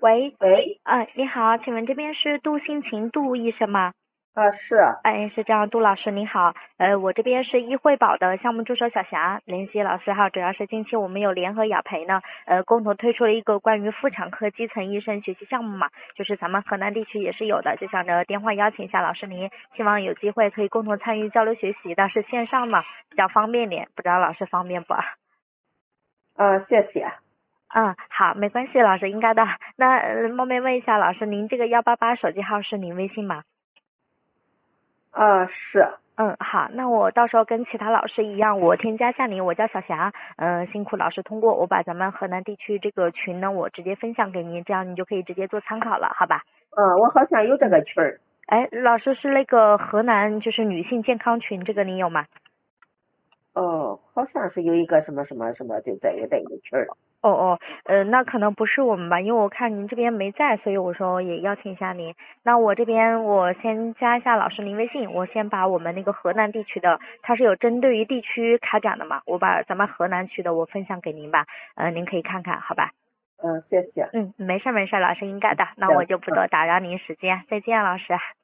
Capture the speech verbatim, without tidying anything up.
喂， 喂， 呃，你好，请问这边是杜心晴杜医生吗？ 啊是啊， 哎，是这样，杜老师您好，呃，我这边是医惠宝的项目助手小霞，联系老师哈，主要是近期我们有联合雅培呢，呃，共同推出了一个关于妇产科基层医生学习项目嘛，就是咱们河南地区也是有的，就想着电话邀请一下老师您，希望有机会可以共同参与交流学习的，是线上嘛，比较方便点，不知道老师方便不？ 啊谢谢。 嗯，好，没关系，老师应该的。那呃冒昧问一下，老师，您这个幺八八手机号是您微信吗？ 啊是。 嗯，好，那我到时候跟其他老师一样，我添加下您，我叫小霞。嗯，辛苦老师通过，我把咱们河南地区这个群呢，我直接分享给您，这样你就可以直接做参考了，好吧？ 啊，我好像有这嗯， 个群儿。 哎，老师是那个河南就是女性健康群，这个您有吗？ 哦，好像是有一个什么什么什么，就这个这个群儿。 哦哦，呃，那可能不是我们吧，因为我看您这边没在，所以我说也邀请一下您。那我这边我先加一下老师您微信，我先把我们那个河南地区的，它是有针对于地区开展的嘛，我把咱们河南区的我分享给您吧，呃，您可以看看，好吧？ 嗯，谢谢。 嗯，没事没事，老师应该的，那我行， 就不嗯， 多打扰您时间，再见，老师。